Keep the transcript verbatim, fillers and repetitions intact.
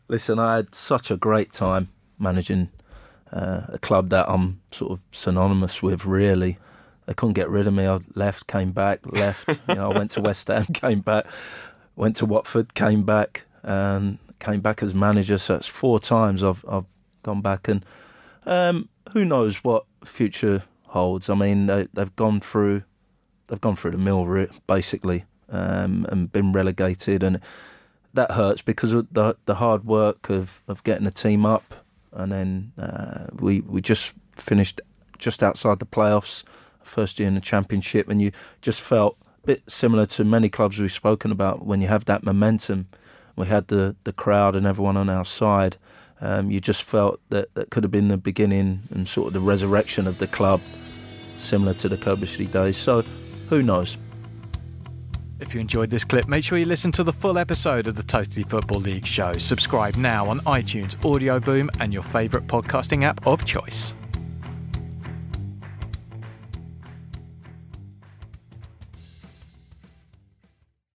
Listen, I had such a great time managing uh, a club that I'm sort of synonymous with, really. They couldn't get rid of me. I left, came back, left. You know, I went to West Ham, came back, went to Watford, came back, and came back as manager. So it's four times I've I've gone back, and um, who knows what future holds. I mean, they, they've gone through, they've gone through the mill, basically, um, and been relegated, and that hurts because of the the hard work of, of getting the team up, and then uh, we we just finished just outside the playoffs, first year in the Championship, and you just felt a bit similar to many clubs we've spoken about. When you have that momentum, we had the, the crowd and everyone on our side. Um, you just felt that that could have been the beginning and sort of the resurrection of the club, similar to the Cobblestone days. So who knows? If you enjoyed this clip, make sure you listen to the full episode of the Totally Football League show. Subscribe now on iTunes, Audio Boom, and your favourite podcasting app of choice.